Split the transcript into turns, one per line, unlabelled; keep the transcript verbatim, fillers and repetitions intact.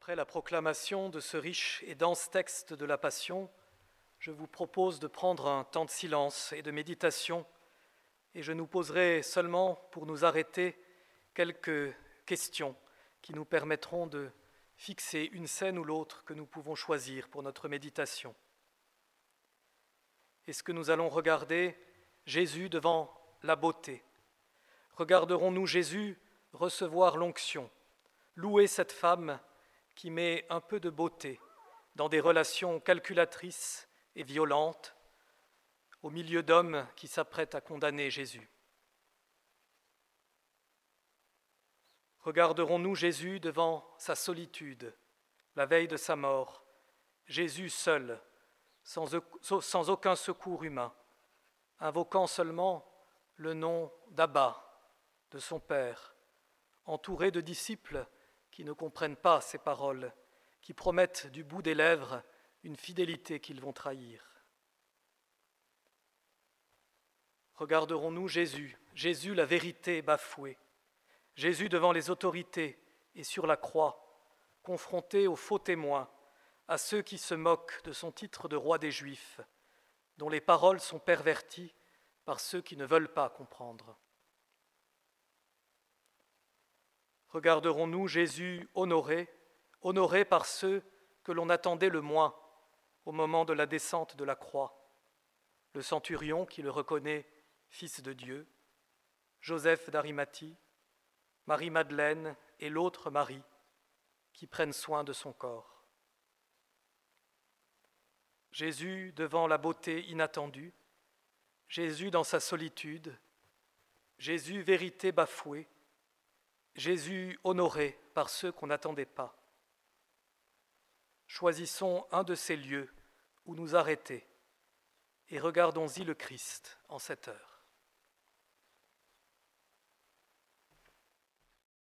Après la proclamation de ce riche et dense texte de la Passion, je vous propose de prendre un temps de silence et de méditation, et je nous poserai seulement, pour nous arrêter, quelques questions qui nous permettront de fixer une scène ou l'autre que nous pouvons choisir pour notre méditation. Est-ce que nous allons regarder Jésus devant la beauté? Regarderons-nous Jésus recevoir l'onction, louer cette femme qui met un peu de beauté dans des relations calculatrices et violentes au milieu d'hommes qui s'apprêtent à condamner Jésus? Regarderons-nous Jésus devant sa solitude, la veille de sa mort, Jésus seul, sans, sans aucun secours humain, invoquant seulement le nom d'Abba, de son Père, entouré de disciples qui ne comprennent pas ces paroles, qui promettent du bout des lèvres une fidélité qu'ils vont trahir? Regarderons-nous Jésus, Jésus la vérité bafouée, Jésus devant les autorités et sur la croix, confronté aux faux témoins, à ceux qui se moquent de son titre de roi des Juifs, dont les paroles sont perverties par ceux qui ne veulent pas comprendre? Regarderons-nous Jésus honoré, honoré par ceux que l'on attendait le moins au moment de la descente de la croix, le centurion qui le reconnaît fils de Dieu, Joseph d'Arimathie, Marie-Madeleine et l'autre Marie qui prennent soin de son corps? Jésus devant la beauté inattendue, Jésus dans sa solitude, Jésus vérité bafouée, Jésus honoré par ceux qu'on n'attendait pas. Choisissons un de ces lieux où nous arrêter et regardons-y le Christ en cette heure.